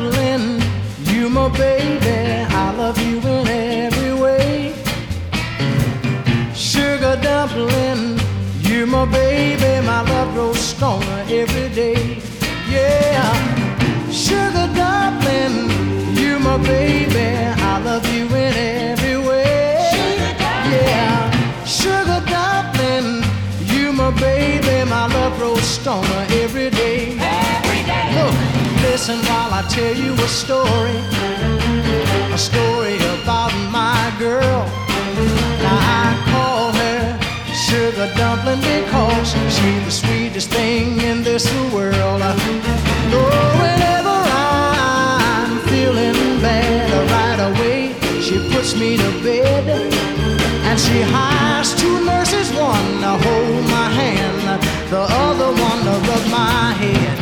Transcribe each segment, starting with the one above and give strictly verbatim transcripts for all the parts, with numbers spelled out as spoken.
dumpling, you my baby, I love you in every way. Sugar dumpling, you my baby, my love grows stronger every day. Yeah, sugar dumpling, you my baby, I love you in every way. Yeah, sugar dumpling, you my baby, my love grows stronger every day. Look, listen while I tell you a story, a story about my girl. Now I call her sugar dumpling because she's the sweetest thing in this world. Oh, whenever I'm feeling bad, right away she puts me to bed, and she hires two nurses, one to hold my hand, the other one to rub my head.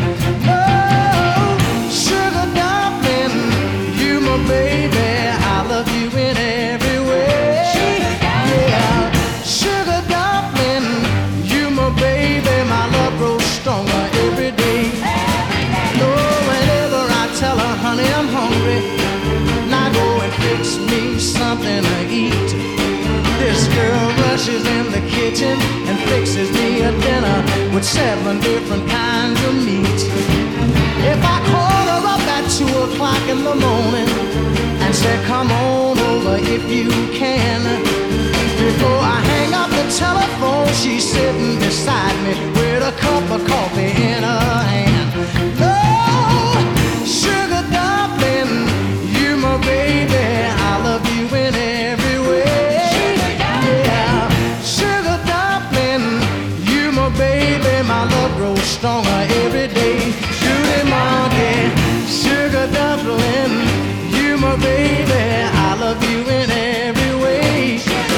Oh, sugar dumpling, you my baby, I love you in every way. Yeah, sugar dumpling, you my baby, my love grows stronger every day. Oh, whenever I tell her, honey, I'm hungry, now go and fix me something to eat. This girl rushes in the kitchen and fixes me a dinner with seven different kinds of meat. If I call her up at two o'clock in the morning and say, come on over if you can, before I hang up the telephone, she's sitting beside me with a cup of coffee in her hand. Oh, sugar dumpling, you my baby, I love you in every way. Yeah, sugar dumpling, you my baby, my love grows stronger every day. Judy monkey, sugar dumpling, you my baby, I love you in every way.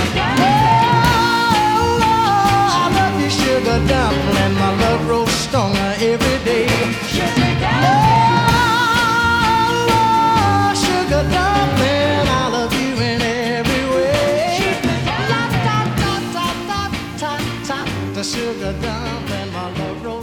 Oh, I love you, sugar dumpling, my love grows stronger every day. Oh, sugar dumpling, I love you in every way. La, da, da, da, da, da, da, da, sugar dumpling, my love grows